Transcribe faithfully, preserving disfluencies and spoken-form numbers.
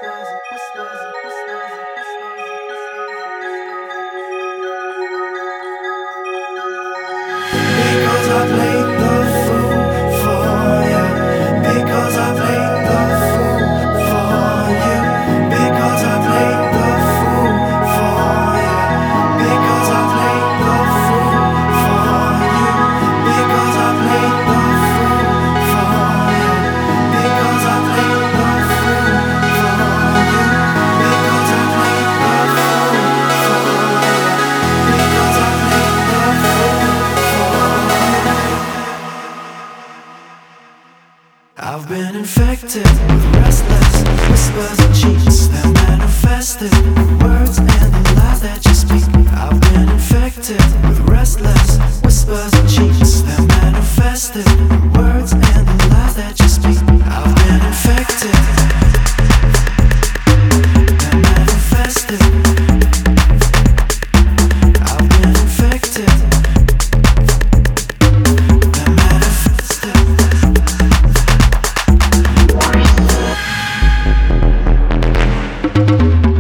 Because I played the fool for you. Because I played the fool for you. Because I played the fool for you. Because I played the fool for you. Because I played the fool for you. Because I played the fool for you. Because I played the fool for you. Because I played the fool. I've been infected with restless whispers and cheats that manifested words and the lies that you speak. I've been infected with restless whispers and cheats that manifested words and the lies that you speak. I've been infected that manifested. I've been infected that manifested. Thank you.